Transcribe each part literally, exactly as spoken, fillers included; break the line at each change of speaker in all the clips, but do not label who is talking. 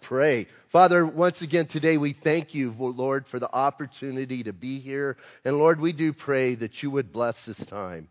pray. Father, once again today we thank you, Lord, for the opportunity to be here. And Lord, we do pray that you would bless this time.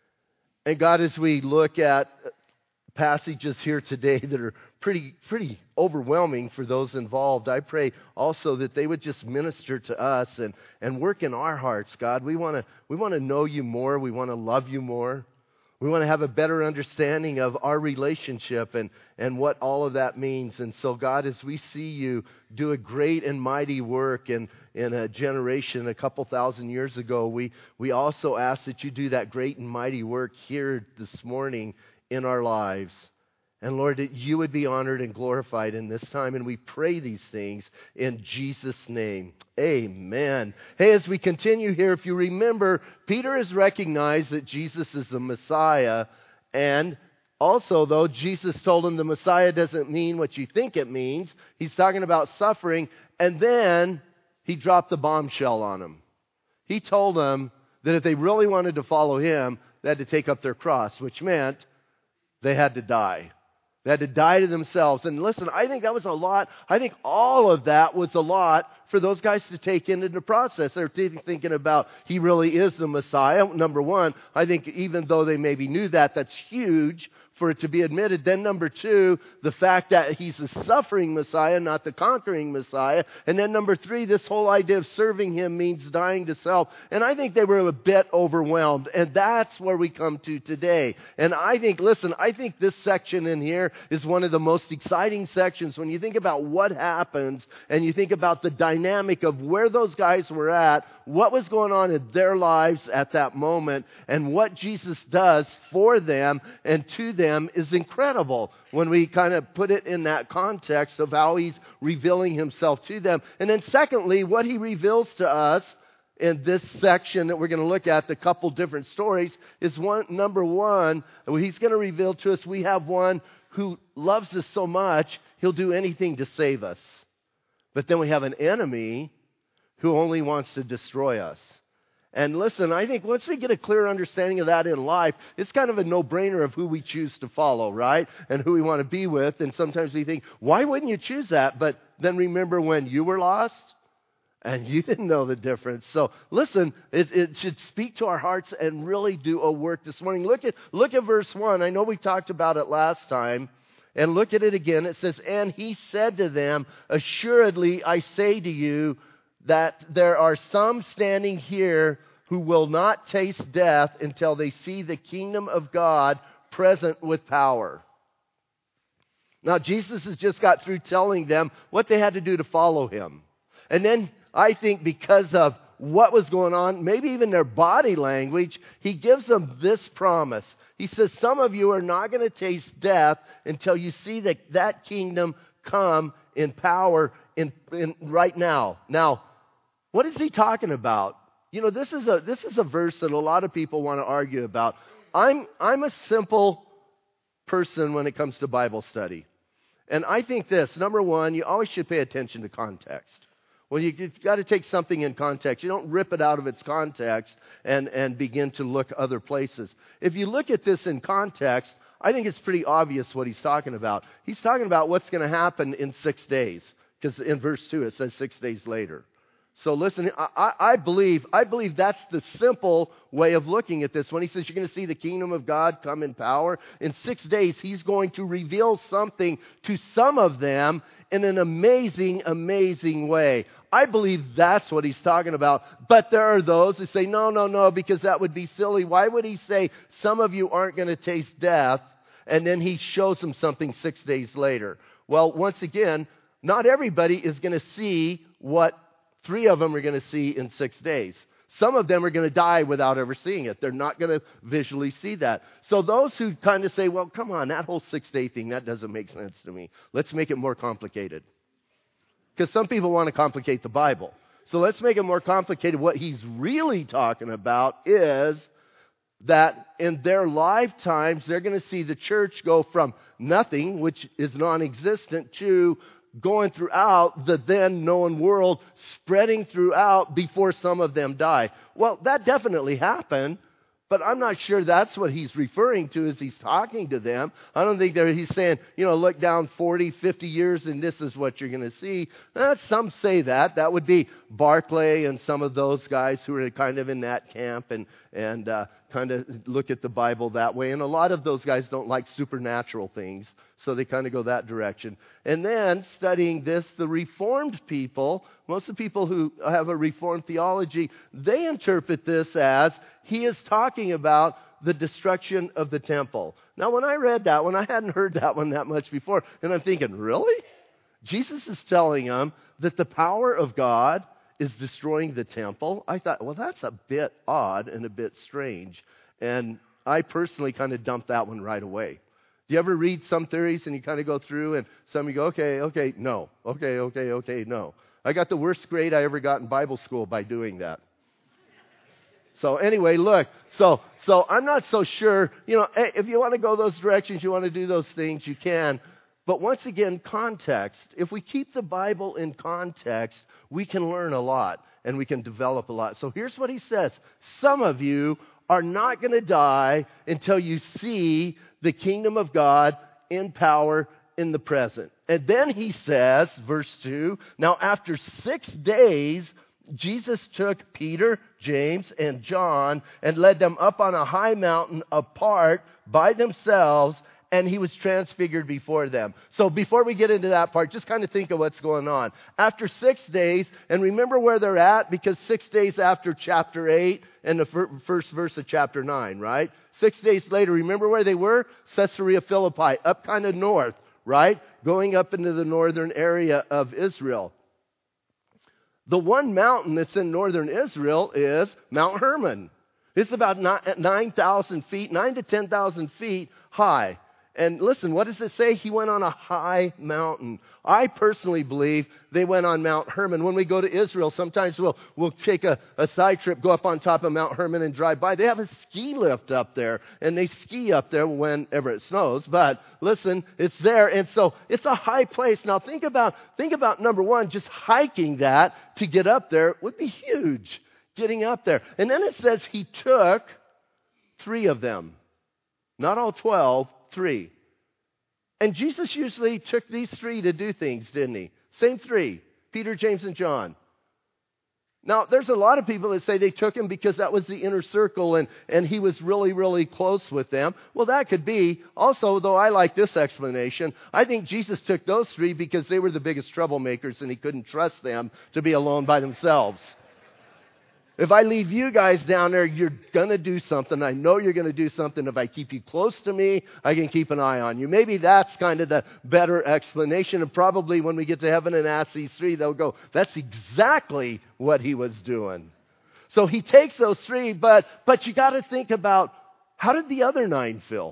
And God, as we look at passages here today that are pretty pretty overwhelming for those involved, I pray also that they would just minister to us and, and work in our hearts, God. We want to we want to know you more. We want to love you more. We want to have a better understanding of our relationship and, and what all of that means. And so, God, as we see you do a great and mighty work in, in a generation a couple thousand years ago, we, we also ask that you do that great and mighty work here this morning in our lives. And Lord, that you would be honored and glorified in this time. And we pray these things in Jesus' name. Amen. Hey, as we continue here, if you remember, Peter has recognized that Jesus is the Messiah. And also, though, Jesus told him the Messiah doesn't mean what you think it means. He's talking about suffering. And then he dropped the bombshell on him. He told them that if they really wanted to follow him, they had to take up their cross, which meant they had to die. They had to die to themselves. And listen, I think that was a lot. I think all of that was a lot for those guys to take into the process. They're thinking about, he really is the Messiah. Number one, I think even though they maybe knew that, that's huge for it to be admitted. Then number two, the fact that he's the suffering Messiah, not the conquering Messiah. And then number three, this whole idea of serving him means dying to self. And I think they were a bit overwhelmed. And that's where we come to today. And I think, listen, I think this section in here is one of the most exciting sections when you think about what happens and you think about the dynamic of where those guys were at, what was going on in their lives at that moment, and what Jesus does for them and to them is incredible when we kind of put it in that context of how he's revealing himself to them. And then secondly, what he reveals to us in this section that we're going to look at, the couple different stories, is one, number one, he's going to reveal to us we have one who loves us so much, he'll do anything to save us. But then we have an enemy who only wants to destroy us. And listen, I think once we get a clear understanding of that in life, it's kind of a no-brainer of who we choose to follow, right? And who we want to be with. And sometimes we think, why wouldn't you choose that? But then remember when you were lost and you didn't know the difference. So listen, it, it should speak to our hearts and really do a work this morning. Look at, look at verse one. I know we talked about it last time. And look at it again. It says, and he said to them, assuredly I say to you that there are some standing here who will not taste death until they see the kingdom of God present with power. Now, Jesus has just got through telling them what they had to do to follow him. And then I think because of what was going on, maybe even their body language, he gives them this promise. He says, some of you are not going to taste death until you see that, that kingdom come in power in, in right now. Now, what is he talking about? You know, this is a this is a verse that a lot of people want to argue about. I'm I'm a simple person when it comes to Bible study. And I think this, number one, you always should pay attention to context. Well, you, you've got to take something in context. You don't rip it out of its context and, and begin to look other places. If you look at this in context, I think it's pretty obvious what he's talking about. He's talking about what's going to happen in six days. Because in verse two, it says six days later. So listen, I, I believe I believe that's the simple way of looking at this. When he says you're going to see the kingdom of God come in power, in six days he's going to reveal something to some of them in an amazing, amazing way. I believe that's what he's talking about. But there are those who say, no, no, no, because that would be silly. Why would he say some of you aren't going to taste death? And then he shows them something six days later. Well, once again, not everybody is going to see what three of them are going to see in six days. Some of them are going to die without ever seeing it. They're not going to visually see that. So those who kind of say, well, come on, that whole six-day thing, that doesn't make sense to me. Let's make it more complicated. Because some people want to complicate the Bible. So let's make it more complicated. What he's really talking about is that in their lifetimes, they're going to see the church go from nothing, which is non-existent, to going throughout the then known world, spreading throughout before some of them die. Well, that definitely happened, But I'm not sure that's what he's referring to as he's talking to them. I don't think that he's saying, you know, look down forty, fifty years and this is what you're going to see. Eh, some say that. That would be Barclay and some of those guys who are kind of in that camp and, and uh, kind of look at the Bible that way. And a lot of those guys don't like supernatural things, so they kind of go that direction. And then studying this, the Reformed people, most of the people who have a Reformed theology, they interpret this as he is talking about the destruction of the temple. Now, when I read that one, I hadn't heard that one that much before, and I'm thinking, really? Jesus is telling them that the power of God is destroying the temple? I thought, well, that's a bit odd and a bit strange. And I personally kind of dumped that one right away. Do you ever read some theories and you kind of go through and some you go, okay, okay, no, okay, okay, okay, no. I got the worst grade I ever got in Bible school by doing that. So anyway, look, so so I'm not so sure, you know, hey, if you want to go those directions, you want to do those things, you can. But once again, context. If we keep the Bible in context, we can learn a lot and we can develop a lot. So here's what he says. Some of you are not going to die until you see the kingdom of God in power in the present. And then he says, verse two, now after six days, Jesus took Peter, James, and John and led them up on a high mountain apart by themselves, and he was transfigured before them. So before we get into that part, just kind of think of what's going on. After six days, and remember where they're at, because six days after chapter eight and the fir- first verse of chapter nine, right? Six days later, remember where they were? Caesarea Philippi, up kind of north, right? Going up into the northern area of Israel. The one mountain that's in northern Israel is Mount Hermon. It's about nine thousand feet, nine to ten thousand feet high. And listen, what does it say? He went on a high mountain. I personally believe they went on Mount Hermon. When we go to Israel, sometimes we'll we'll take a, a side trip, go up on top of Mount Hermon and drive by. They have a ski lift up there, and they ski up there whenever it snows. But listen, it's there, and so it's a high place. Now think about think about number one, just hiking that to get up there would be huge. Getting up there, and then it says he took three of them, not all twelve. Three. And Jesus usually took these three to do things, didn't he? Same three. Peter, James, and John. Now, there's a lot of people that say they took him because that was the inner circle and, and he was really, really close with them. Well, that could be. Also, though I like this explanation, I think Jesus took those three because they were the biggest troublemakers and he couldn't trust them to be alone by themselves. If I leave you guys down there, you're going to do something. I know you're going to do something. If I keep you close to me, I can keep an eye on you. Maybe that's kind of the better explanation. And probably when we get to heaven and ask these three, they'll go, that's exactly what he was doing. So he takes those three, but, but you got to think about, how did the other nine feel?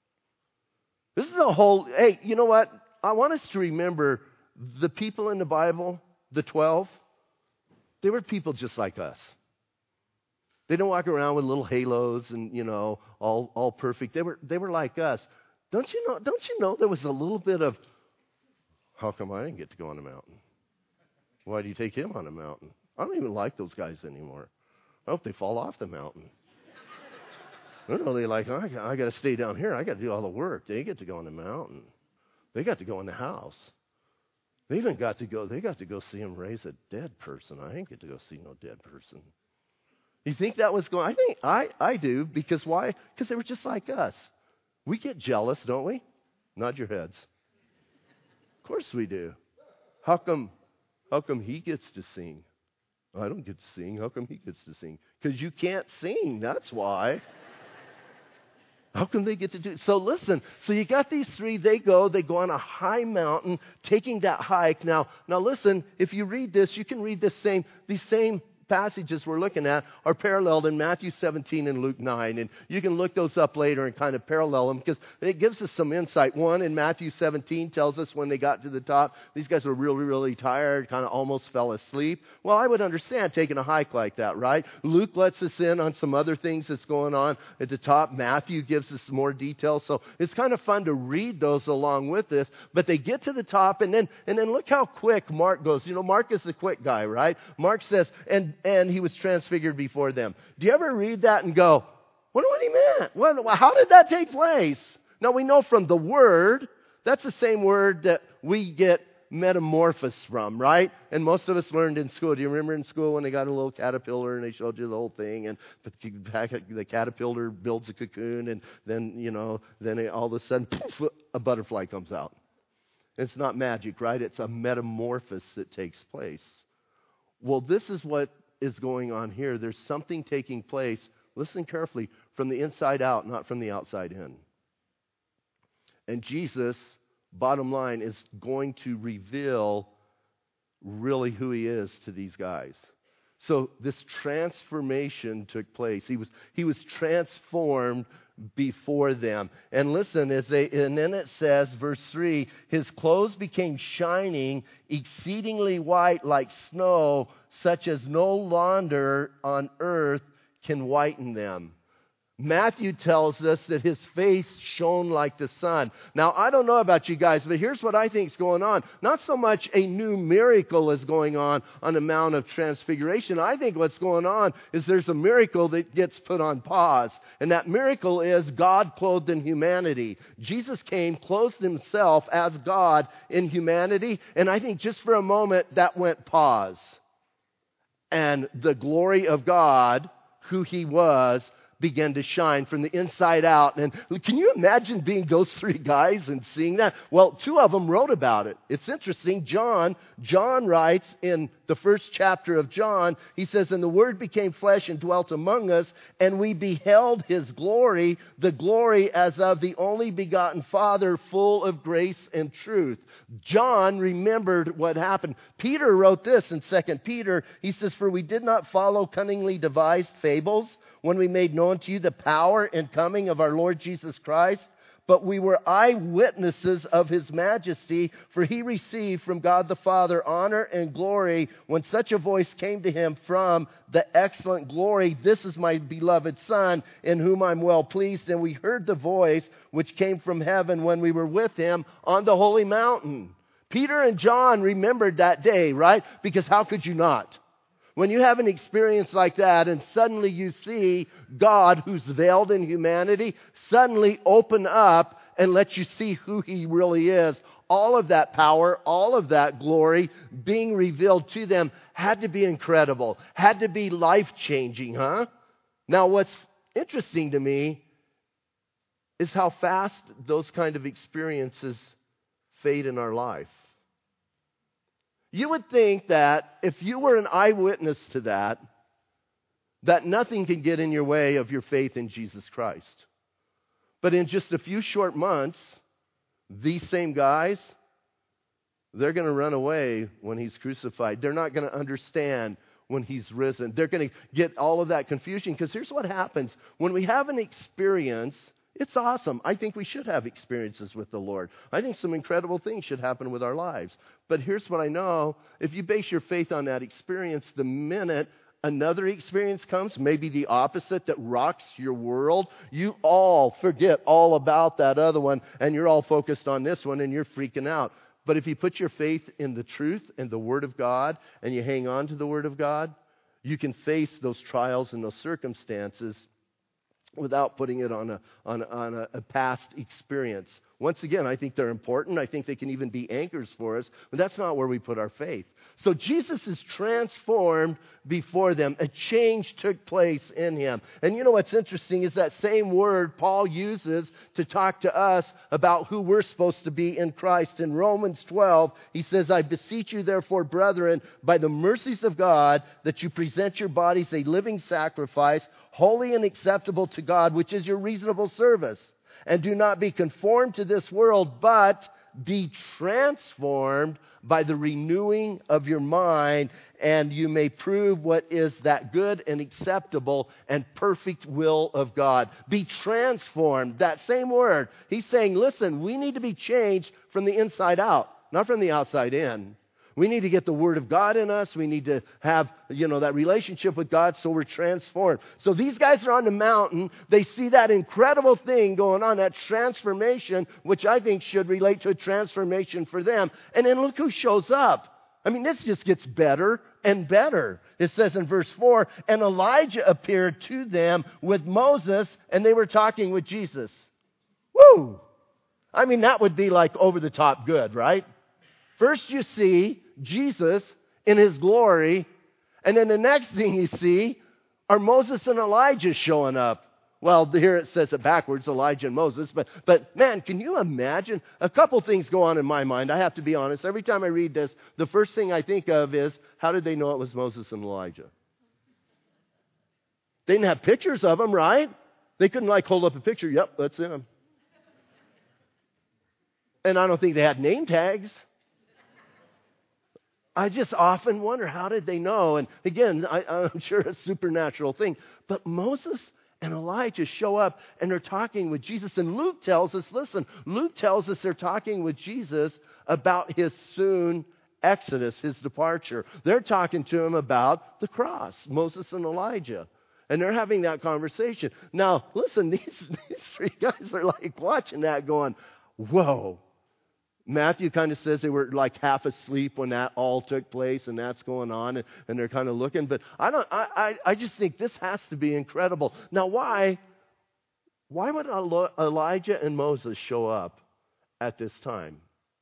This is a whole, hey, you know what? I want us to remember the people in the Bible, the twelve, they were people just like us. They didn't walk around with little halos and, you know, all all perfect. They were they were like us. Don't you know? Don't you know there was a little bit of, how come I didn't get to go on the mountain? Why do you take him on the mountain? I don't even like those guys anymore. I hope they fall off the mountain. I don't know. They're like, oh, I got, I got to stay down here. I got to do all the work. They get to go on the mountain. They got to go in the house. They even got to go. They got to go see him raise a dead person. I didn't get to go see no dead person. You think that was going? I think I, I do, because why? Because they were just like us. We get jealous, don't we? Nod your heads. Of course we do. How come? How come he gets to sing? I don't get to sing. How come he gets to sing? Because you can't sing. That's why. How come they get to do? So listen. So you got these three. They go. They go on a high mountain, taking that hike. Now, now listen. If you read this, you can read this same. These same passages we're looking at are paralleled in Matthew seventeen and Luke nine. And you can look those up later and kind of parallel them because it gives us some insight. One, in Matthew seventeen tells us when they got to the top, these guys were really, really tired, kind of almost fell asleep. Well, I would understand taking a hike like that, right? Luke lets us in on some other things that's going on at the top. Matthew gives us more details. So it's kind of fun to read those along with this. But they get to the top, and then and then look how quick Mark goes. You know, Mark is the quick guy, right? Mark says, and and he was transfigured before them. Do you ever read that and go, Wonder what he meant. What, how did that take place? Now we know from the word, that's the same word that we get metamorphosis from, right? And most of us learned in school. Do you remember in school when they got a little caterpillar and they showed you the whole thing, and the caterpillar builds a cocoon, and then, you know, then it, all of a sudden, poof, a butterfly comes out. It's not magic, right? It's a metamorphosis that takes place. Well, this is what is going on here. There's something taking place, listen carefully, from the inside out, not from the outside in. And Jesus, bottom line, is going to reveal really who he is to these guys. So this transformation took place. He was he was transformed before them. And listen, as they and then it says, verse three, his clothes became shining, exceedingly white like snow, such as no launder on earth can whiten them. Matthew tells us that his face shone like the sun. Now, I don't know about you guys, but here's what I think is going on. Not so much a new miracle is going on on the Mount of Transfiguration. I think what's going on is there's a miracle that gets put on pause. And that miracle is God clothed in humanity. Jesus came, clothed himself as God in humanity. And I think just for a moment that went pause. And the glory of God, who he was, began to shine from the inside out. And can you imagine being those three guys and seeing that? Well, two of them wrote about it. It's interesting. John, John writes in the first chapter of John, he says, and the Word became flesh and dwelt among us, and we beheld his glory, the glory as of the only begotten Father, full of grace and truth. John remembered what happened. Peter wrote this in Second Peter. He says, for we did not follow cunningly devised fables when we made known to you the power and coming of our Lord Jesus Christ, but we were eyewitnesses of his majesty, for he received from God the Father honor and glory when such a voice came to him from the excellent glory, this is my beloved Son, in whom I'm well pleased. And we heard the voice which came from heaven when we were with him on the holy mountain. Peter and John remembered that day, right? Because how could you not? When you have an experience like that and suddenly you see God, who's veiled in humanity, suddenly open up and let you see who he really is, all of that power, all of that glory being revealed to them had to be incredible, had to be life-changing, huh? Now, what's interesting to me is how fast those kind of experiences fade in our life. You would think that if you were an eyewitness to that, that nothing can get in your way of your faith in Jesus Christ. But in just a few short months, these same guys, they're going to run away when he's crucified. They're not going to understand when he's risen. They're going to get all of that confusion, because here's what happens. When we have an experience, it's awesome. I think we should have experiences with the Lord. I think some incredible things should happen with our lives. But here's what I know. If you base your faith on that experience, the minute another experience comes, maybe the opposite that rocks your world, you all forget all about that other one, and you're all focused on this one, and you're freaking out. But if you put your faith in the truth and the Word of God, and you hang on to the Word of God, you can face those trials and those circumstances without putting it on a on, on a, a past experience. Once again, I think they're important. I think they can even be anchors for us, but that's not where we put our faith. So Jesus is transformed before them. A change took place in him. And you know what's interesting is that same word Paul uses to talk to us about who we're supposed to be in Christ. In Romans twelve, he says, I beseech you therefore, brethren, by the mercies of God, that you present your bodies a living sacrifice, holy and acceptable to God, which is your reasonable service. And do not be conformed to this world, but be transformed by the renewing of your mind, and you may prove what is that good and acceptable and perfect will of God. Be transformed. That same word. He's saying, listen, we need to be changed from the inside out, not from the outside in. We need to get the Word of God in us. We need to have, you know, that relationship with God so we're transformed. So these guys are on the mountain. They see that incredible thing going on, that transformation, which I think should relate to a transformation for them. And then look who shows up. I mean, this just gets better and better. It says in verse four, and Elijah appeared to them with Moses, and they were talking with Jesus. Woo! I mean, that would be like over the top good, right? First you see Jesus in his glory, and then the next thing you see are Moses and Elijah showing up. Well, here it says it backwards, Elijah and Moses. But, but man, can you imagine? A couple things go on in my mind. I have to be honest. Every time I read this, the first thing I think of is, how did they know it was Moses and Elijah? They didn't have pictures of them, right? They couldn't like hold up a picture. Yep, that's them. And I don't think they had name tags. I just often wonder, how did they know? And again, I, I'm sure it's a supernatural thing. But Moses and Elijah show up and they're talking with Jesus. And Luke tells us, listen, Luke tells us they're talking with Jesus about his soon exodus, his departure. They're talking to him about the cross, Moses and Elijah. And they're having that conversation. Now, listen, these, these three guys are like watching that going, whoa. Matthew kind of says they were like half asleep when that all took place and that's going on, and, and they're kind of looking. But I don't. I, I, I just think this has to be incredible. Now, why? Why would Elijah and Moses show up at this time?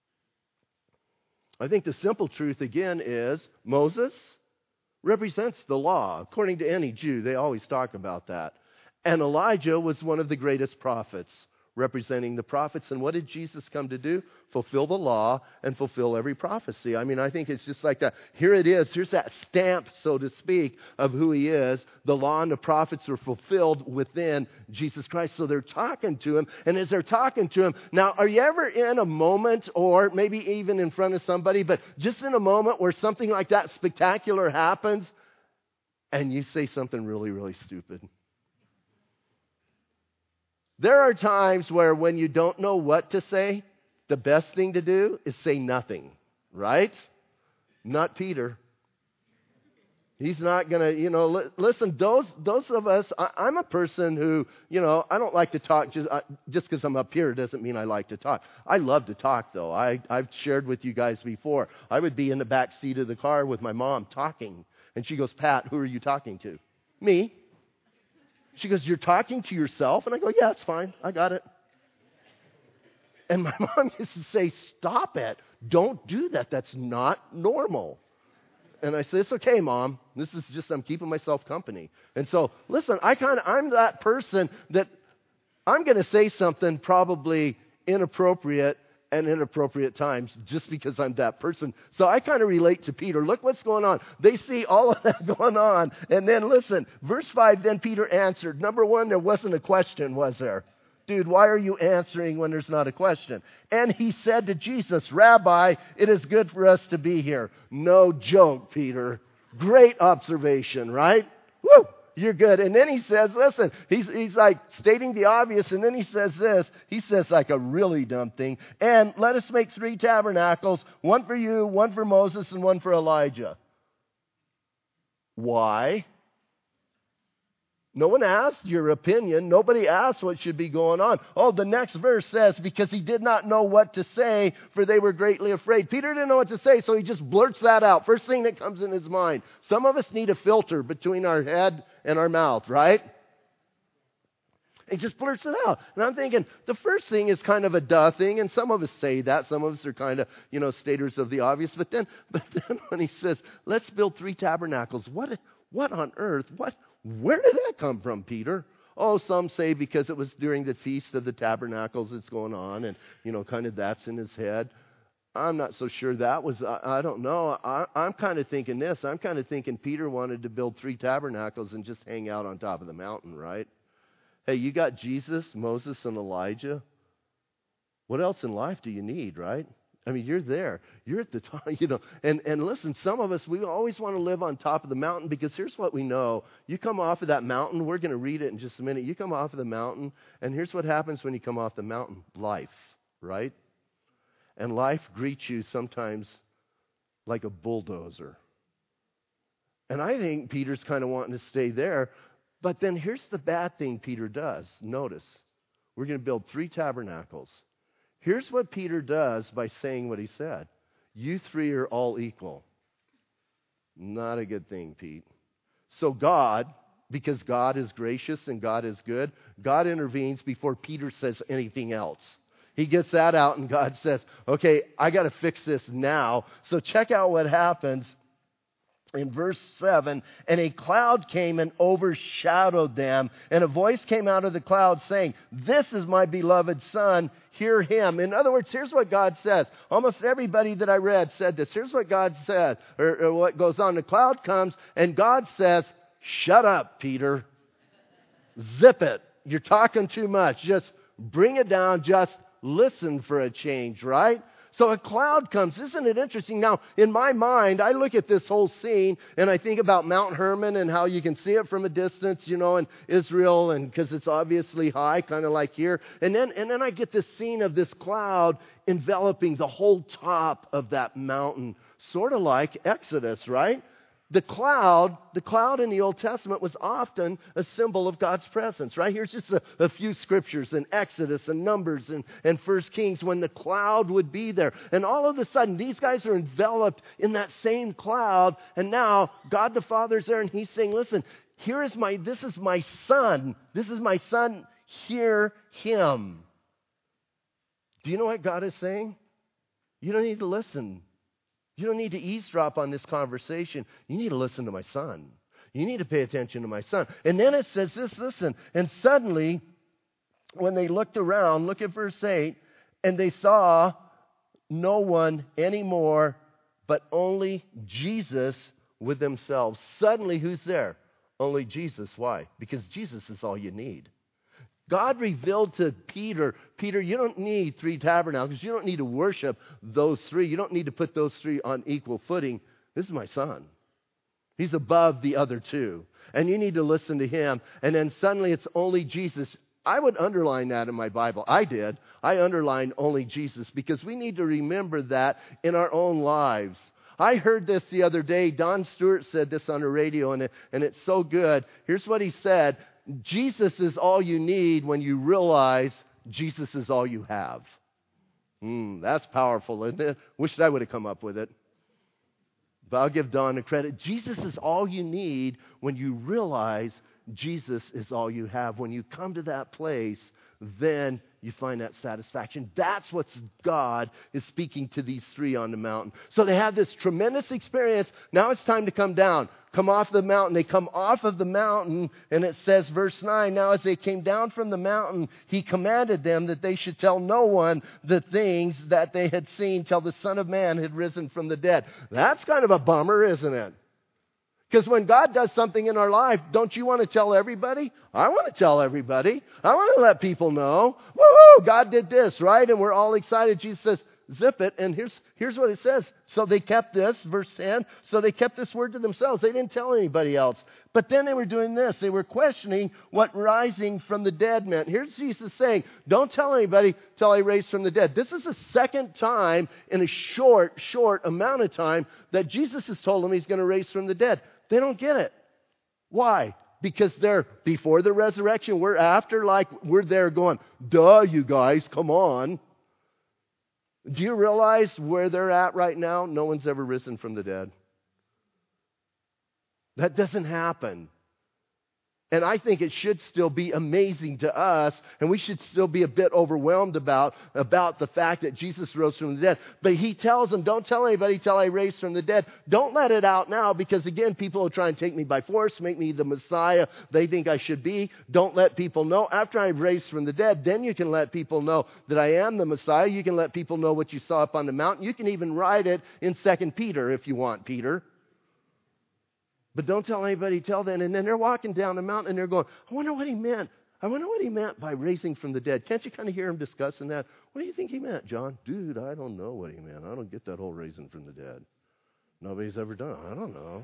I think the simple truth again is Moses represents the law. According to any Jew, they always talk about that. And Elijah was one of the greatest prophets, representing the prophets. And what did Jesus come to do? Fulfill the law and fulfill every prophecy. I mean, I think it's just like that. Here it is. Here's that stamp, so to speak, of who he is. The law and the prophets are fulfilled within Jesus Christ. So they're talking to him. And as they're talking to him, now, are you ever in a moment, or maybe even in front of somebody, but just in a moment where something like that spectacular happens and you say something really, really stupid? There are times where when you don't know what to say, the best thing to do is say nothing, right? Not Peter. He's not going to, you know, li- listen, those those of us, I, I'm a person who, you know, I don't like to talk just uh, just because I'm up here doesn't mean I like to talk. I love to talk, though. I, I've shared with you guys before. I would be in the back seat of the car with my mom talking, and she goes, Pat, who are you talking to? Me. She goes, you're talking to yourself? And I go, yeah, it's fine. I got it. And my mom used to say, stop it. Don't do that. That's not normal. And I said, it's okay, Mom. This is just, I'm keeping myself company. And so, listen, I kind of, I'm that person that I'm going to say something probably inappropriate and inappropriate times just because I'm that person. So I kind of relate to Peter. Look what's going on. They see all of that going on. And then listen, verse five, then Peter answered. Number one, there wasn't a question, was there? Dude, why are you answering when there's not a question? And he said to Jesus, Rabbi, it is good for us to be here. No joke, Peter. Great observation, right? Woo! You're good. And then he says, listen, he's, he's like stating the obvious, and then he says this. He says like a really dumb thing. And let us make three tabernacles, one for you, one for Moses, and one for Elijah. Why? No one asked your opinion. Nobody asked what should be going on. Oh, the next verse says, because he did not know what to say, for they were greatly afraid. Peter didn't know what to say, so he just blurts that out. First thing that comes in his mind. Some of us need a filter between our head and our mouth, right? He just blurts it out. And I'm thinking, the first thing is kind of a duh thing, and some of us say that. Some of us are kind of, you know, staters of the obvious. But then, but then when he says, let's build three tabernacles, what, what on earth, what, where did that come from, Peter? Oh, some say because it was during the Feast of the Tabernacles that's going on, and, you know, kind of that's in his head. I'm not so sure that was, I, I don't know. I, I'm kind of thinking this. I'm kind of thinking Peter wanted to build three tabernacles and just hang out on top of the mountain, right? Hey, you got Jesus, Moses, and Elijah. What else in life do you need, right? I mean, you're there. You're at the top, you know. And, and listen, some of us, we always want to live on top of the mountain because here's what we know. You come off of that mountain. We're going to read it in just a minute. You come off of the mountain, and here's what happens when you come off the mountain. Life, right? And life greets you sometimes like a bulldozer. And I think Peter's kind of wanting to stay there. But then here's the bad thing Peter does. Notice, we're going to build three tabernacles. Here's what Peter does by saying what he said. You three are all equal. Not a good thing, Pete. So God, because God is gracious and God is good, God intervenes before Peter says anything else. He gets that out and God says, okay, I got to fix this now. So check out what happens in verse seven. And a cloud came and overshadowed them. And a voice came out of the cloud saying, this is my beloved Son, hear him. In other words, here's what God says. Almost everybody that I read said this. Here's what God said, or, or what goes on. The cloud comes and God says, shut up, Peter. Zip it. You're talking too much. Just bring it down. Just listen for a change, right? So a cloud comes. Isn't it interesting? Now, in my mind, I look at this whole scene and I think about Mount Hermon and how you can see it from a distance, you know, in Israel, and because it's obviously high, kind of like here. And then, and then I get this scene of this cloud enveloping the whole top of that mountain, sort of like Exodus, right? The cloud, the cloud in the Old Testament was often a symbol of God's presence, right? Here's just a, a few scriptures in Exodus and Numbers and, and First Kings when the cloud would be there. And all of a sudden, these guys are enveloped in that same cloud. And now God the Father's there and he's saying, listen, here is my, this is my son. This is my son. Hear him. Do you know what God is saying? You don't need to listen. You don't need to eavesdrop on this conversation. You need to listen to my son. You need to pay attention to my son. And then it says this, listen. And suddenly, when they looked around, look at verse eight, and they saw no one anymore, but only Jesus with themselves. Suddenly, who's there? Only Jesus. Why? Because Jesus is all you need. God revealed to Peter, Peter, you don't need three tabernacles. You don't need to worship those three. You don't need to put those three on equal footing. This is my son. He's above the other two. And you need to listen to him. And then suddenly it's only Jesus. I would underline that in my Bible. I did. I underlined only Jesus because we need to remember that in our own lives. I heard this the other day. Don Stewart said this on the radio, and, it, and it's so good. Here's what he said. Jesus is all you need when you realize Jesus is all you have. Mm, that's powerful, isn't it? Wish I would have come up with it. But I'll give Don the credit. Jesus is all you need when you realize Jesus is all you have. When you come to that place, then you find that satisfaction. That's what God is speaking to these three on the mountain. So they have this tremendous experience. Now it's time to come down. Come off the mountain. They come off of the mountain, and it says, verse nine, now as they came down from the mountain, he commanded them that they should tell no one the things that they had seen till the Son of Man had risen from the dead. That's kind of a bummer, isn't it? Because when God does something in our life, don't you want to tell everybody? I want to tell everybody. I want to let people know. Woo-hoo, God did this, right? And we're all excited. Jesus says, zip it. And here's, here's what it says. So they kept this, verse ten. So they kept this word to themselves. They didn't tell anybody else. But then they were doing this. They were questioning what rising from the dead meant. Here's Jesus saying, don't tell anybody till I raise from the dead. This is the second time in a short, short amount of time that Jesus has told them he's going to raise from the dead. They don't get it. Why? Because they're before the resurrection. We're after, like we're there going, duh, you guys, come on. Do you realize where they're at right now? No one's ever risen from the dead. That doesn't happen. And I think it should still be amazing to us, and we should still be a bit overwhelmed about, about the fact that Jesus rose from the dead. But he tells them, don't tell anybody till I raise from the dead. Don't let it out now, because again, people will try and take me by force, make me the Messiah they think I should be. Don't let people know. After I've raised from the dead, then you can let people know that I am the Messiah. You can let people know what you saw up on the mountain. You can even write it in Second Peter if you want, Peter. But don't tell anybody, tell them. And then they're walking down the mountain and they're going, I wonder what he meant. I wonder what he meant by raising from the dead. Can't you kind of hear him discussing that? What do you think he meant, John? Dude, I don't know what he meant. I don't get that whole raising from the dead. Nobody's ever done it. I don't know.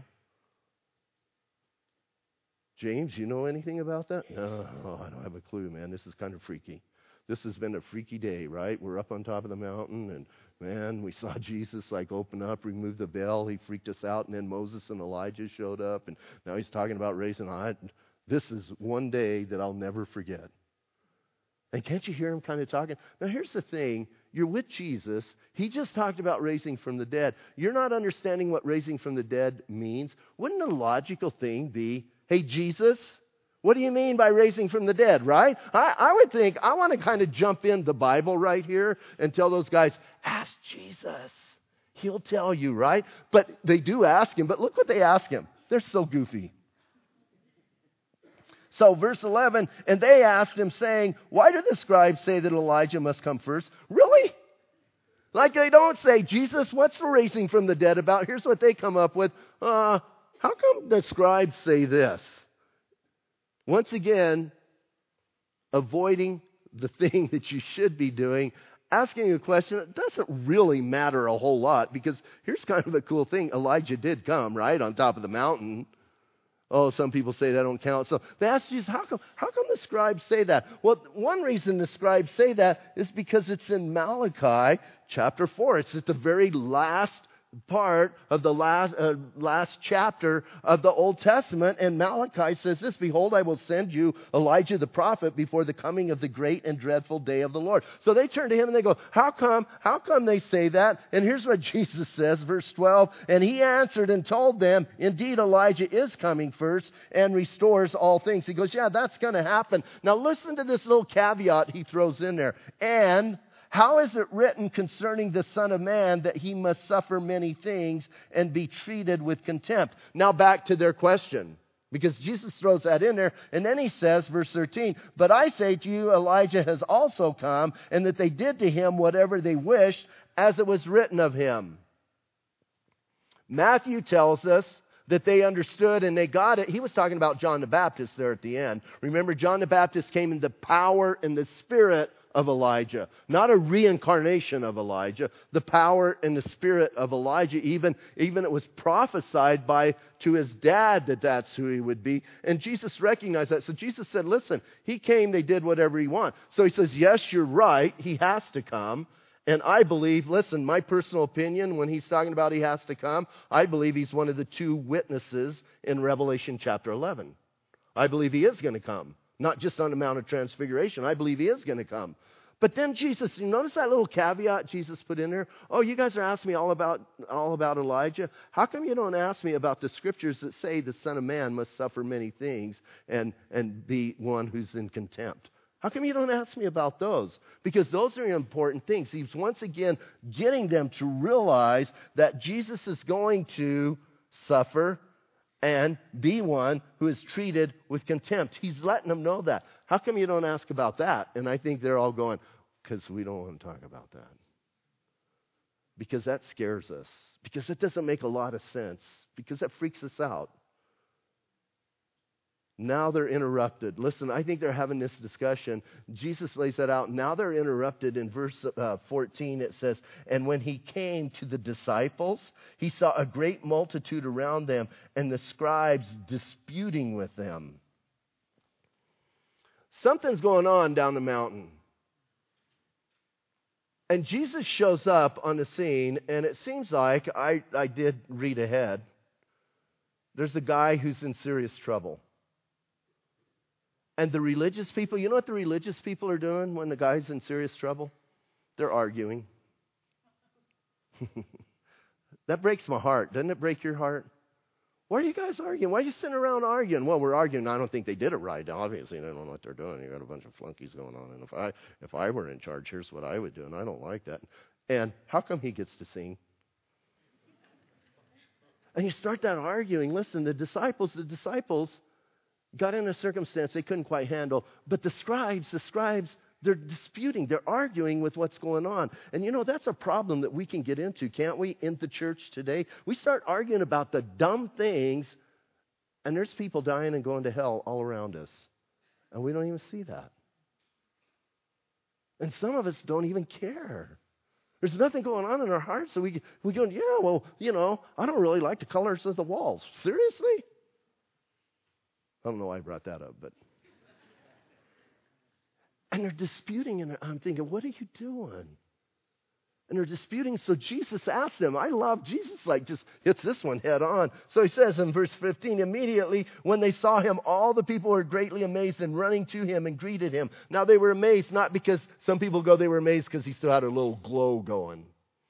James, you know anything about that? No, oh, I don't have a clue, man. This is kind of freaky. This has been a freaky day, right? We're up on top of the mountain, and man, we saw Jesus like open up, remove the veil. He freaked us out, and then Moses and Elijah showed up, and now he's talking about raising. I, this is one day that I'll never forget. And can't you hear him kind of talking? Now, here's the thing. You're with Jesus. He just talked about raising from the dead. You're not understanding what raising from the dead means. Wouldn't a logical thing be, hey, Jesus, what do you mean by raising from the dead, right? I, I would think, I want to kind of jump in the Bible right here and tell those guys, ask Jesus. He'll tell you, right? But they do ask him, but look what they ask him. They're so goofy. So verse eleven, and they asked him saying, why do the scribes say that Elijah must come first? Really? Like they don't say, Jesus, what's the raising from the dead about? Here's what they come up with. Uh, how come the scribes say this? Once again, avoiding the thing that you should be doing, asking a question that doesn't really matter a whole lot, because here's kind of a cool thing. Elijah did come, right, on top of the mountain. Oh, some people say that don't count. So they asked Jesus, how come, how come the scribes say that? Well, one reason the scribes say that is because it's in Malachi chapter four. It's at the very last part of the last uh, last chapter of the Old Testament, and Malachi says this, behold, I will send you Elijah the prophet before the coming of the great and dreadful day of the Lord. So they turn to him and they go, how come, how come they say that? And here's what Jesus says, verse twelve, and he answered and told them, indeed Elijah is coming first and restores all things. He goes, yeah, that's going to happen. Now listen to this little caveat he throws in there. And how is it written concerning the Son of Man that he must suffer many things and be treated with contempt? Now back to their question, because Jesus throws that in there. And then he says, verse thirteen, but I say to you, Elijah has also come, and that they did to him whatever they wished, as it was written of him. Matthew tells us that they understood and they got it. He was talking about John the Baptist there at the end. Remember, John the Baptist came in the power and the spirit of Elijah, not a reincarnation of Elijah, the power and the spirit of Elijah. Even, even it was prophesied by to his dad that that's who he would be. And Jesus recognized that. So Jesus said, listen, he came, they did whatever he wanted. So he says, yes, you're right. He has to come. And I believe, listen, my personal opinion, when he's talking about he has to come, I believe he's one of the two witnesses in Revelation chapter eleven. I believe he is going to come. Not just on the Mount of Transfiguration. I believe he is going to come. But then Jesus, you notice that little caveat Jesus put in there? Oh, you guys are asking me all about all about Elijah. How come you don't ask me about the scriptures that say the Son of Man must suffer many things and, and be one who's in contempt? How come you don't ask me about those? Because those are important things. He's once again getting them to realize that Jesus is going to suffer and be one who is treated with contempt. He's letting them know that. How come you don't ask about that? And I think they're all going, because we don't want to talk about that. Because that scares us. Because it doesn't make a lot of sense. Because that freaks us out. Now they're interrupted. Listen, I think they're having this discussion. Jesus lays that out. Now they're interrupted. In verse uh, fourteen, it says, and when he came to the disciples, he saw a great multitude around them and the scribes disputing with them. Something's going on down the mountain. And Jesus shows up on the scene, and it seems like, I, I did read ahead, there's a guy who's in serious trouble. And the religious people, you know what the religious people are doing when the guy's in serious trouble? They're arguing. That breaks my heart. Doesn't it break your heart? Why are you guys arguing? Why are you sitting around arguing? Well, we're arguing. I don't think they did it right. Obviously, they don't know what they're doing. You got a bunch of flunkies going on. And if I if I were in charge, here's what I would do. And I don't like that. And how come he gets to sing? And you start that arguing. Listen, the disciples, the disciples got in a circumstance they couldn't quite handle. But the scribes, the scribes, they're disputing. They're arguing with what's going on. And you know, that's a problem that we can get into, can't we, in the church today? We start arguing about the dumb things, and there's people dying and going to hell all around us. And we don't even see that. And some of us don't even care. There's nothing going on in our hearts. So we, we go, yeah, well, you know, I don't really like the colors of the walls. Seriously? I don't know why I brought that up, but. And they're disputing, and I'm thinking, what are you doing? And they're disputing. So Jesus asked them. I love Jesus, like just hits this one head on. So he says in verse fifteen, immediately when they saw him, all the people were greatly amazed and running to him and greeted him. Now they were amazed, not because some people go, they were amazed because he still had a little glow going.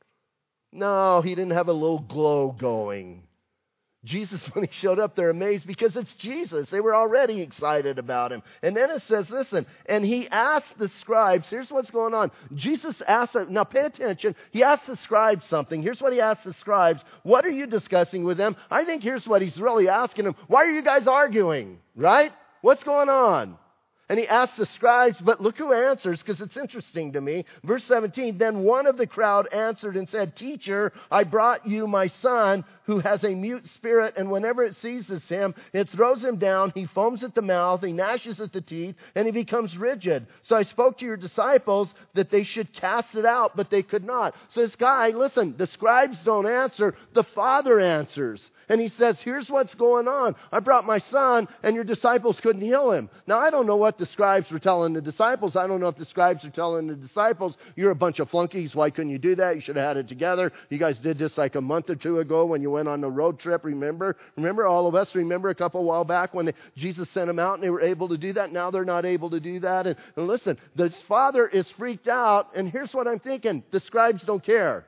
No, he didn't have a little glow going. Jesus, when he showed up, they're amazed because it's Jesus. They were already excited about him. And then it says, listen, and he asked the scribes, here's what's going on. Jesus asked, now pay attention, he asked the scribes something. Here's what he asked the scribes. What are you discussing with them? I think here's what he's really asking them. Why are you guys arguing? Right? What's going on? And he asked the scribes, but look who answers, because it's interesting to me. Verse seventeen, then one of the crowd answered and said, Teacher, I brought you my son who has a mute spirit, and whenever it seizes him, it throws him down. He foams at the mouth, he gnashes at the teeth, and he becomes rigid. So I spoke to your disciples that they should cast it out, but they could not. So this guy, listen, the scribes don't answer, the Father answers. And he says, here's what's going on. I brought my son, and your disciples couldn't heal him. Now, I don't know what the scribes were telling the disciples. I don't know if the scribes are telling the disciples, you're a bunch of flunkies. Why couldn't you do that? You should have had it together. You guys did this like a month or two ago when you went on the road trip. Remember? Remember, all of us remember a couple while back when they, Jesus sent them out and they were able to do that. Now they're not able to do that. And, and listen, the Father is freaked out. And here's what I'm thinking. The scribes don't care.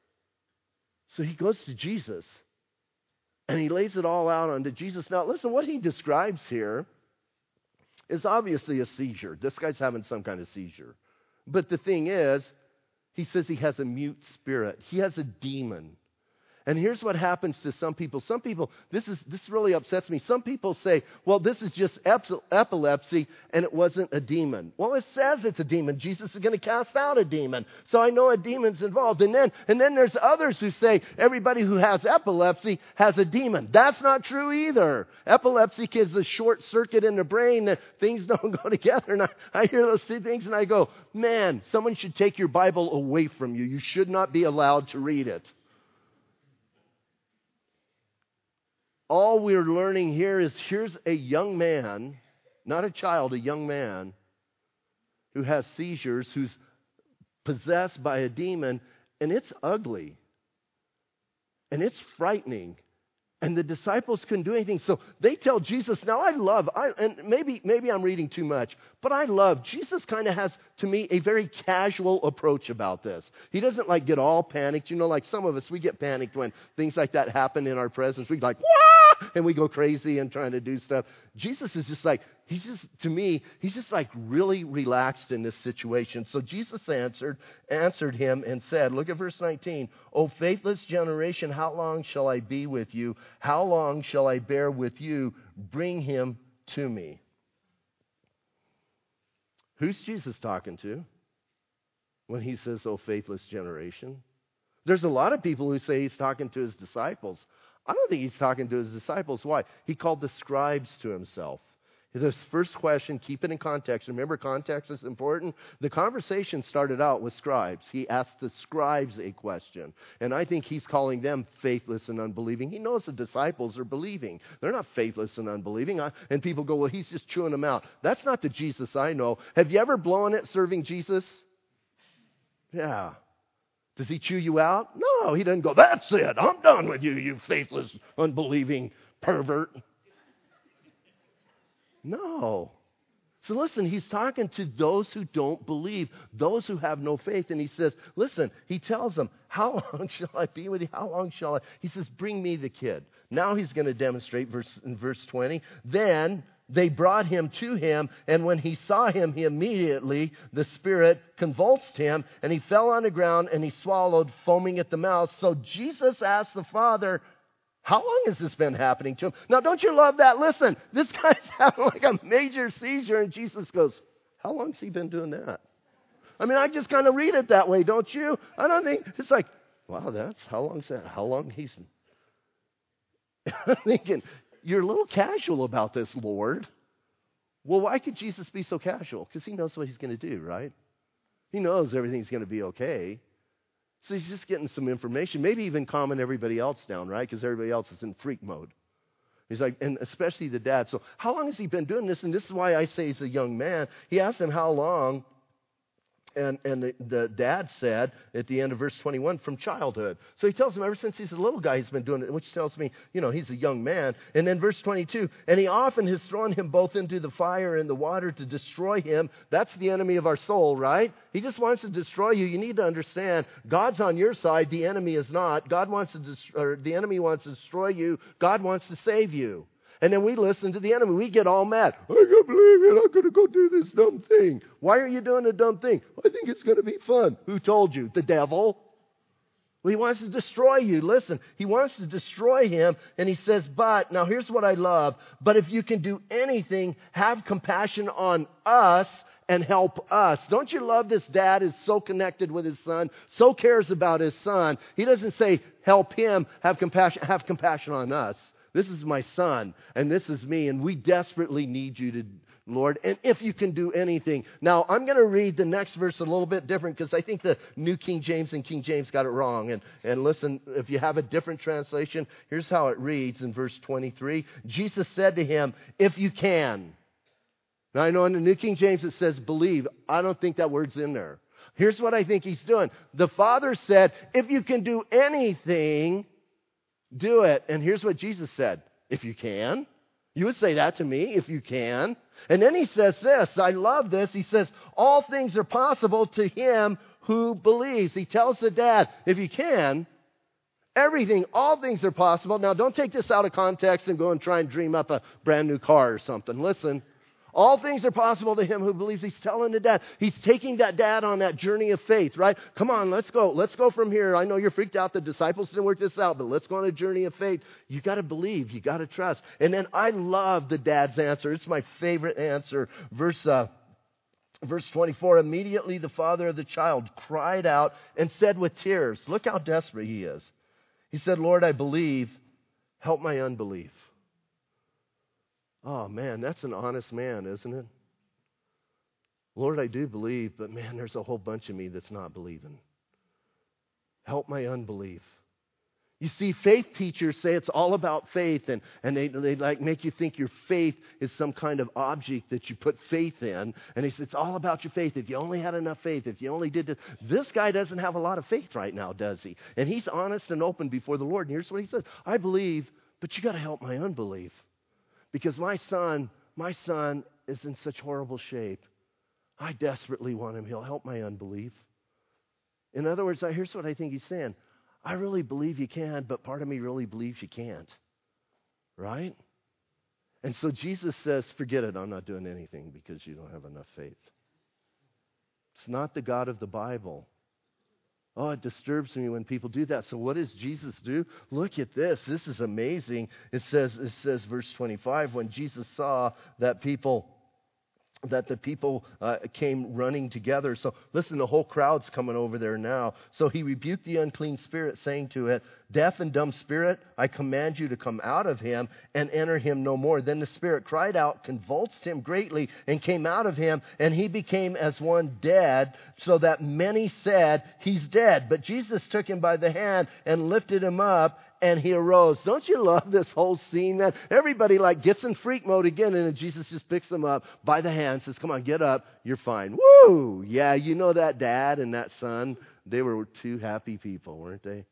So he goes to Jesus. And he lays it all out onto Jesus. Now, listen, what he describes here is obviously a seizure. This guy's having some kind of seizure. But the thing is, he says he has a mute spirit. He has a demon. And here's what happens to some people. Some people, this is this really upsets me. Some people say, well, this is just epilepsy and it wasn't a demon. Well, it says it's a demon. Jesus is going to cast out a demon. So I know a demon's involved. And then, and then there's others who say everybody who has epilepsy has a demon. That's not true either. Epilepsy gives a short circuit in the brain that things don't go together. And I, I hear those two things and I go, man, someone should take your Bible away from you. You should not be allowed to read it. All we're learning here is here's a young man, not a child, a young man, who has seizures, who's possessed by a demon, and it's ugly. And it's frightening. And the disciples couldn't do anything. So they tell Jesus, now I love, I, and maybe maybe I'm reading too much, but I love, Jesus kind of has, to me, a very casual approach about this. He doesn't like get all panicked. You know, like some of us, we get panicked when things like that happen in our presence. We like, wah! And we go crazy and trying to do stuff. Jesus is just like, he's just, to me, he's just like really relaxed in this situation. So Jesus answered, answered him and said, look at verse nineteen, O faithless generation, how long shall I be with you? How long shall I bear with you? Bring him to me. Who's Jesus talking to when he says, O faithless generation? There's a lot of people who say he's talking to his disciples. I don't think he's talking to his disciples. Why? He called the scribes to himself. This first question, keep it in context. Remember, context is important. The conversation started out with scribes. He asked the scribes a question. And I think he's calling them faithless and unbelieving. He knows the disciples are believing. They're not faithless and unbelieving. And people go, well, he's just chewing them out. That's not the Jesus I know. Have you ever blown it serving Jesus? Yeah. Does he chew you out? No, he doesn't go, that's it. I'm done with you, you faithless, unbelieving pervert. No. So listen, he's talking to those who don't believe, those who have no faith. And he says, listen, he tells them, how long shall I be with you? How long shall I? He says, bring me the kid. Now he's going to demonstrate verse, in verse twenty. Then they brought him to him, and when he saw him, he immediately, the spirit convulsed him, and he fell on the ground, and he swallowed, foaming at the mouth. So Jesus asked the Father, how long has this been happening to him? Now, don't you love that? Listen, this guy's having like a major seizure, and Jesus goes, how long's he been doing that? I mean, I just kind of read it that way, don't you? I don't think, it's like, wow, that's, how long's that? How long he's, I'm thinking, you're a little casual about this, Lord. Well, why could Jesus be so casual? Because he knows what he's going to do, right? He knows everything's going to be okay. So he's just getting some information, maybe even calming everybody else down, right? Because everybody else is in freak mode. He's like, and especially the dad. So how long has he been doing this? And this is why I say he's a young man. He asked him how long. And, and the, the dad said at the end of verse twenty-one, from childhood. So he tells him ever since he's a little guy, he's been doing it, which tells me, you know, he's a young man. And then verse twenty-two, and he often has thrown him both into the fire and the water to destroy him. That's the enemy of our soul, right? He just wants to destroy you. You need to understand, God's on your side, the enemy is not. God wants to, dest- or the enemy wants to destroy you. God wants to save you. And then we listen to the enemy. We get all mad. I can't believe it. I'm going to go do this dumb thing. Why are you doing a dumb thing? I think it's going to be fun. Who told you? The devil. Well, he wants to destroy you. Listen, he wants to destroy him. And he says, but, now here's what I love. But if you can do anything, have compassion on us and help us. Don't you love this dad is so connected with his son, so cares about his son. He doesn't say, help him, have compassion, have compassion on us. This is my son, and this is me, and we desperately need you to, Lord, and if you can do anything. Now, I'm going to read the next verse a little bit different because I think the New King James and King James got it wrong. And, and listen, if you have a different translation, here's how it reads in verse twenty-three. Jesus said to him, if you can. Now, I know in the New King James it says believe. I don't think that word's in there. Here's what I think he's doing. The Father said, if you can do anything, do it. And here's what Jesus said. If you can. You would say that to me, if you can. And then he says this. I love this. He says, all things are possible to him who believes. He tells the dad, if you can, everything, all things are possible. Now, don't take this out of context and go and try and dream up a brand new car or something. Listen. All things are possible to him who believes. He's telling the dad. He's taking that dad on that journey of faith, right? Come on, let's go. Let's go from here. I know you're freaked out. The disciples didn't work this out, but let's go on a journey of faith. You got to believe. You got to trust. And then I love the dad's answer. It's my favorite answer. Verse, uh, verse twenty-four, immediately the father of the child cried out and said with tears, look how desperate he is. He said, Lord, I believe. Help my unbelief. Oh, man, that's an honest man, isn't it? Lord, I do believe, but man, there's a whole bunch of me that's not believing. Help my unbelief. You see, faith teachers say it's all about faith, and, and they, they like make you think your faith is some kind of object that you put faith in. And he says, it's all about your faith. If you only had enough faith, if you only did this. This guy doesn't have a lot of faith right now, does he? And he's honest and open before the Lord. And here's what he says. I believe, but you got to help my unbelief. Because my son, my son is in such horrible shape. I desperately want him. He'll help my unbelief. In other words, here's what I think he's saying. I really believe you can, but part of me really believes you can't. Right? And so Jesus says, forget it. I'm not doing anything because you don't have enough faith. It's not the God of the Bible. Oh, it disturbs me when people do that. So what does Jesus do? Look at this. This is amazing. It says, it says, verse twenty-five, when Jesus saw that people, that the people uh, came running together. So listen, the whole crowd's coming over there now. So he rebuked the unclean spirit, saying to it, deaf and dumb spirit, I command you to come out of him and enter him no more. Then the spirit cried out, convulsed him greatly, and came out of him, and he became as one dead, so that many said, he's dead. But Jesus took him by the hand and lifted him up, and he arose. Don't you love this whole scene, man? Everybody like gets in freak mode again, and then Jesus just picks them up by the hand, says, come on, get up, you're fine. Woo! Yeah, you know that dad and that son, they were two happy people, weren't they?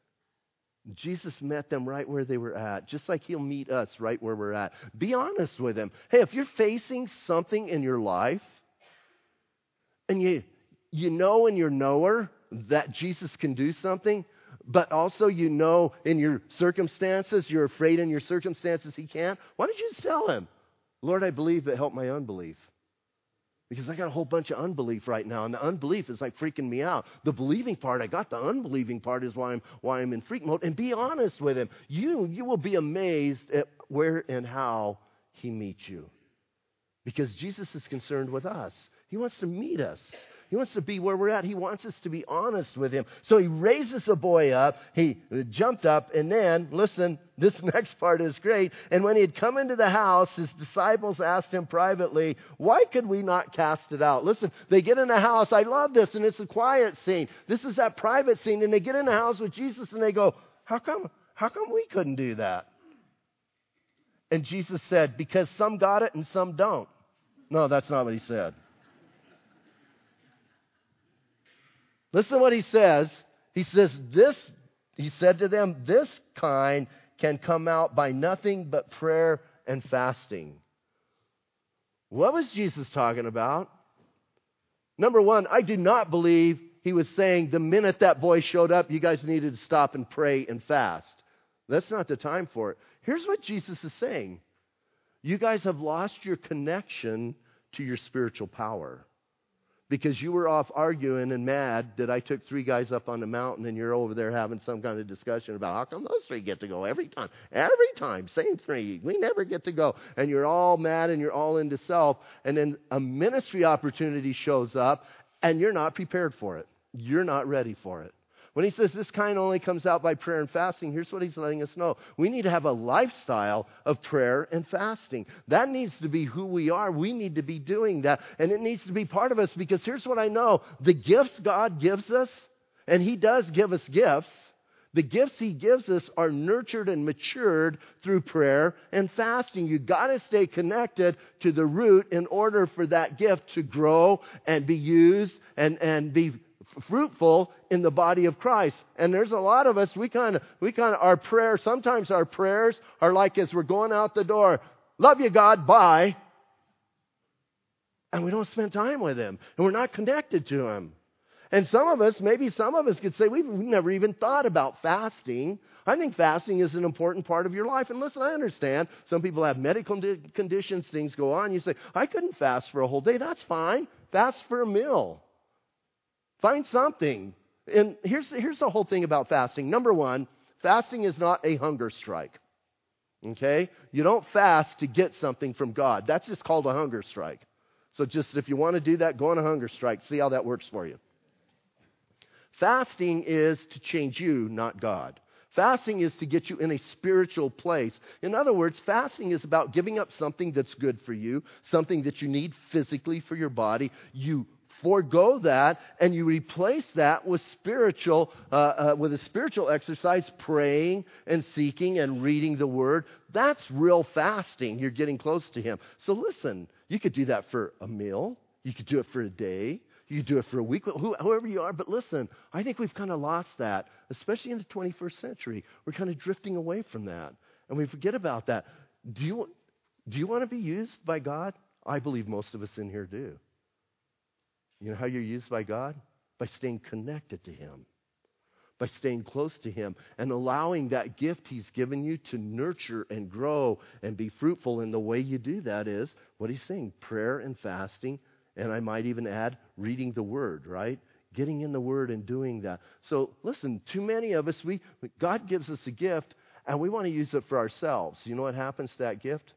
Jesus met them right where they were at, just like he'll meet us right where we're at. Be honest with him. Hey, if you're facing something in your life, and you you know in your knower that Jesus can do something, but also you know in your circumstances, you're afraid in your circumstances he can't, why don't you just tell him, Lord, I believe, but help my unbelief. Because I got a whole bunch of unbelief right now, and the unbelief is like freaking me out. The believing part, I got the unbelieving part is why I'm why I'm in freak mode. And be honest with him. You you will be amazed at where and how he meets you. Because Jesus is concerned with us. He wants to meet us. He wants to be where we're at. He wants us to be honest with him. So he raises the boy up. He jumped up. And then, listen, this next part is great. And when he had come into the house, his disciples asked him privately, why could we not cast it out? Listen, they get in the house. I love this. And it's a quiet scene. This is that private scene. And they get in the house with Jesus and they go, how come, how come we couldn't do that? And Jesus said, because some got it and some don't. No, that's not what he said. Listen to what he says. He says, this, he said to them, this kind can come out by nothing but prayer and fasting. What was Jesus talking about? Number one, I do not believe he was saying the minute that boy showed up, you guys needed to stop and pray and fast. That's not the time for it. Here's what Jesus is saying. You guys have lost your connection to your spiritual power. Because you were off arguing and mad that I took three guys up on the mountain and you're over there having some kind of discussion about how come those three get to go every time? Every time, same three. We never get to go. And you're all mad and you're all into self. And then a ministry opportunity shows up and you're not prepared for it. You're not ready for it. When he says this kind only comes out by prayer and fasting, here's what he's letting us know. We need to have a lifestyle of prayer and fasting. That needs to be who we are. We need to be doing that. And it needs to be part of us because here's what I know. The gifts God gives us, and he does give us gifts, the gifts he gives us are nurtured and matured through prayer and fasting. You've got to stay connected to the root in order for that gift to grow and be used and, and be fruitful in the body of Christ. And there's a lot of us, we kind of, we kind of, our prayers, sometimes our prayers are like as we're going out the door, love you, God, bye. And we don't spend time with him. And we're not connected to him. And some of us, maybe some of us could say, we've never even thought about fasting. I think fasting is an important part of your life. And listen, I understand some people have medical conditions, things go on. You say, I couldn't fast for a whole day. That's fine. Fast for a meal. Find something. And here's, here's the whole thing about fasting. Number one, fasting is not a hunger strike. Okay? You don't fast to get something from God. That's just called a hunger strike. So just if you want to do that, go on a hunger strike. See how that works for you. Fasting is to change you, not God. Fasting is to get you in a spiritual place. In other words, fasting is about giving up something that's good for you, something that you need physically for your body. You forego that and you replace that with spiritual, uh, uh, with a spiritual exercise, praying and seeking and reading the Word. That's real fasting. You're getting close to Him. So listen, you could do that for a meal. You could do it for a day. You could do it for a week, whoever you are. But listen, I think we've kind of lost that, especially in the twenty-first century. We're kind of drifting away from that, and we forget about that. Do you, do you want to be used by God? I believe most of us in here do. You know how you're used by God? By staying connected to Him, by staying close to Him, and allowing that gift He's given you to nurture and grow and be fruitful. And the way you do that is, what He's saying, prayer and fasting, and I might even add, reading the Word, right? Getting in the Word and doing that. So listen, too many of us, we God gives us a gift, and we want to use it for ourselves. You know what happens to that gift?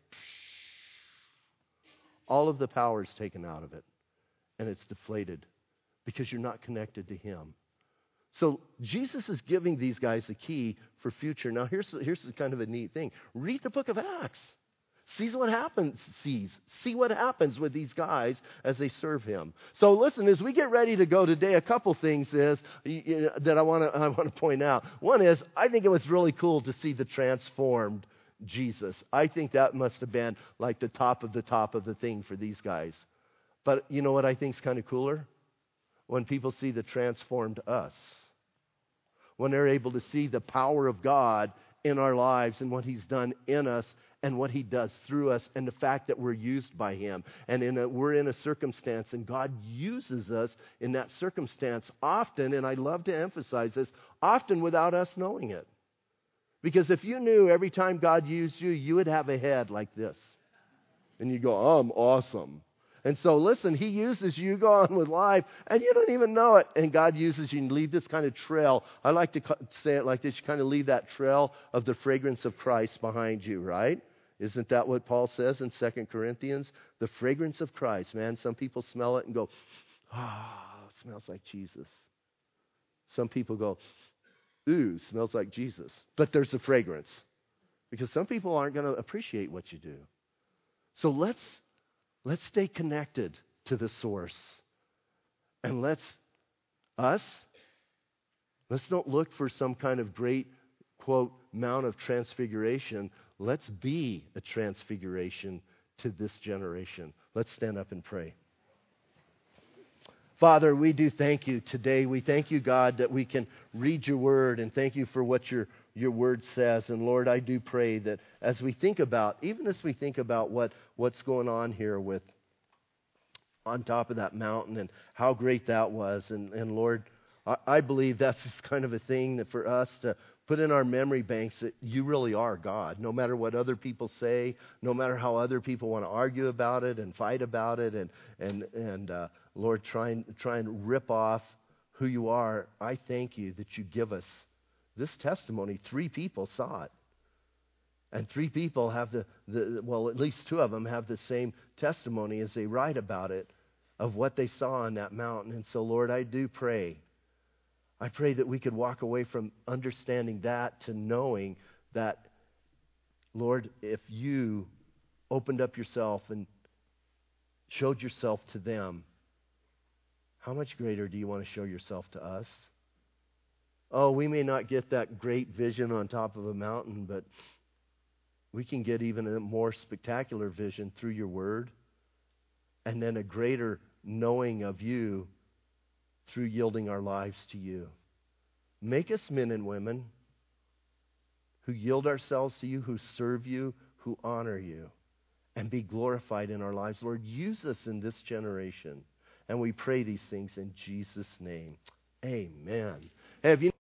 All of the power is taken out of it. And it's deflated because you're not connected to Him. So Jesus is giving these guys a key for future. Now here's, here's kind of a neat thing. Read the book of Acts. See what happens, sees. See what happens with these guys as they serve Him. So listen, as we get ready to go today, a couple things is you know, that I want to I want to point out. One is, I think it was really cool to see the transformed Jesus. I think that must have been like the top of the top of the thing for these guys. But you know what I think is kind of cooler? When people see the transformed us. When they're able to see the power of God in our lives and what He's done in us and what He does through us and the fact that we're used by Him. And in a, we're in a circumstance and God uses us in that circumstance often, and I love to emphasize this, often without us knowing it. Because if you knew every time God used you, you would have a head like this. And you go, oh, I'm awesome. And so, listen, He uses you, go on with life, and you don't even know it. And God uses you and leave this kind of trail. I like to say it like this. You kind of leave that trail of the fragrance of Christ behind you, right? Isn't that what Paul says in Second Corinthians? The fragrance of Christ, man. Some people smell it and go, ah, oh, it smells like Jesus. Some people go, ooh, smells like Jesus. But there's a fragrance. Because some people aren't going to appreciate what you do. So let's Let's stay connected to the source. And let's, us, let's not look for some kind of great, quote, mount of transfiguration. Let's be a transfiguration to this generation. Let's stand up and pray. Father, we do thank you today. We thank you, God, that we can read your word, and thank you for what your, your word says. And Lord, I do pray that as we think about, even as we think about what, what's going on here with on top of that mountain and how great that was. And, and Lord, I, I believe that's just kind of a thing that for us to put in our memory banks that you really are God. No matter what other people say, no matter how other people want to argue about it and fight about it and, and, and uh, Lord, try and, try and rip off who you are, I thank you that you give us this testimony. Three people saw it. And three people have the, the, well, at least two of them have the same testimony as they write about it, of what they saw on that mountain. And so, Lord, I do pray. I pray that we could walk away from understanding that to knowing that, Lord, if you opened up yourself and showed yourself to them, how much greater do you want to show yourself to us? Oh, we may not get that great vision on top of a mountain, but we can get even a more spectacular vision through your word, and then a greater knowing of you through yielding our lives to you. Make us men and women who yield ourselves to you, who serve you, who honor you, and be glorified in our lives. Lord, use us in this generation. And we pray these things in Jesus' name. Amen. Hey, have you